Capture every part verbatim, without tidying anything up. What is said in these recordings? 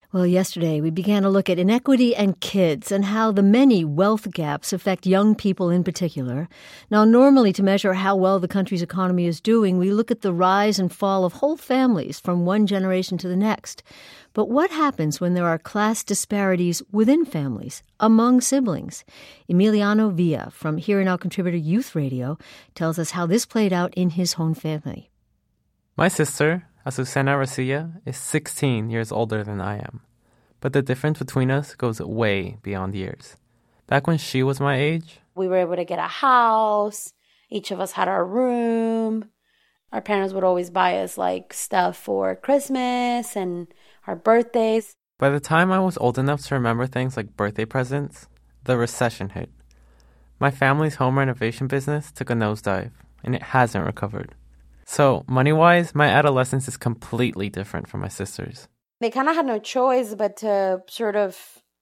Well, yesterday we began to look at inequity and kids and how the many wealth gaps affect young people in particular. Now, normally to measure how well the country's economy is doing, we look at the rise and fall of whole families from one generation to the next. But what happens when there are class disparities within families, among siblings? Emiliano Villa from Here and Now contributor Youth Radio tells us how this played out in his own family. My sister, Azucena Rosilla, is sixteen years older than I am. But the difference between us goes way beyond years. Back when she was my age, we were able to get a house. Each of us had our room. Our parents would always buy us like stuff for Christmas and our birthdays. By the time I was old enough to remember things like birthday presents, the recession hit. My family's home renovation business took a nosedive, and it hasn't recovered. So, money-wise, my adolescence is completely different from my sister's. They kind of had no choice but to sort of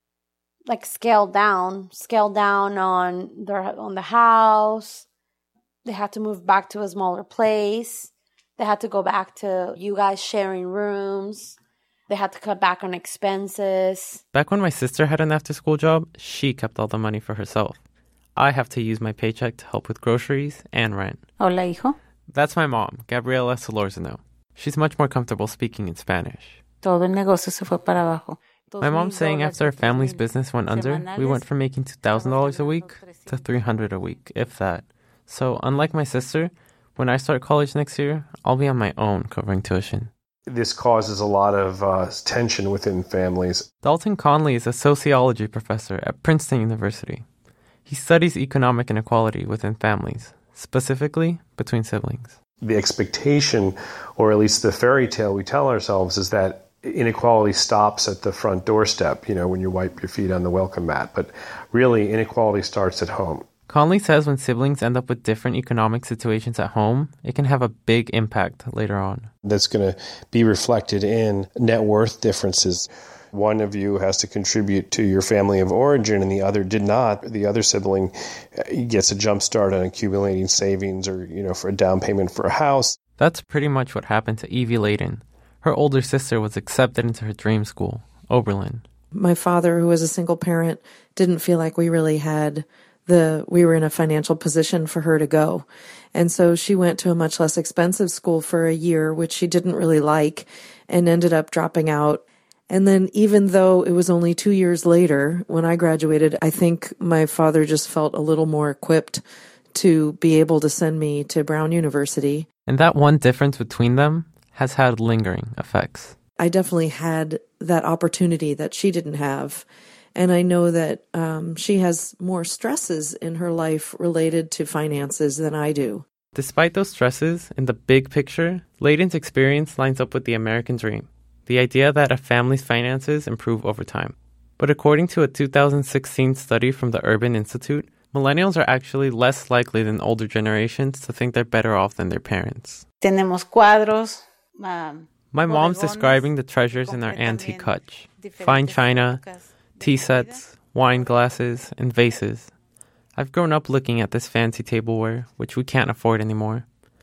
like scale down, scale down on their on the house. They had to move back to a smaller place. They had to go back to you guys sharing rooms. They had to cut back on expenses. Back when my sister had an after-school job, she kept all the money for herself. I have to use my paycheck to help with groceries and rent. Hola, hijo. That's my mom, Gabriela Solorzano. She's much more comfortable speaking in Spanish. Todo el negocio se fue para abajo. My mom's saying after our family's business went under, we went from making two thousand dollars a week to three hundred dollars a week, if that. So, unlike my sister, when I start college next year, I'll be on my own covering tuition. This causes a lot of uh, tension within families. Dalton Conley is a sociology professor at Princeton University. He studies economic inequality within families, specifically between siblings. The expectation, or at least the fairy tale we tell ourselves, is that inequality stops at the front doorstep, you know, when you wipe your feet on the welcome mat. But really, inequality starts at home. Conley says when siblings end up with different economic situations at home, it can have a big impact later on. That's going to be reflected in net worth differences. One of you has to contribute to your family of origin and the other did not. The other sibling gets a jump start on accumulating savings or, you know, for a down payment for a house. That's pretty much what happened to Evie Layden. Her older sister was accepted into her dream school, Oberlin. My father, who was a single parent, didn't feel like we really had the, we were in a financial position for her to go. And so she went to a much less expensive school for a year, which she didn't really like, and ended up dropping out. And then even though it was only two years later when I graduated, I think my father just felt a little more equipped to be able to send me to Brown University. And that one difference between them has had lingering effects. I definitely had that opportunity that she didn't have. And I know that um, she has more stresses in her life related to finances than I do. Despite those stresses, in the big picture, Layden's experience lines up with the American dream. The idea that a family's finances improve over time. But according to a two thousand sixteen study from the Urban Institute, millennials are actually less likely than older generations to think they're better off than their parents. Tenemos cuadros. Um, My mom's describing the treasures in our antique hutch. Fine china, tea sets, wine glasses, and vases. I've grown up looking at this fancy tableware, which we can't afford anymore.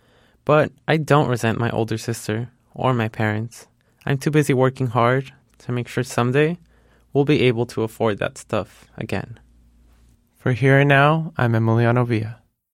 But I don't resent my older sister or my parents. I'm too busy working hard to make sure someday we'll be able to afford that stuff again. For Here and Now, I'm Emiliano Villa.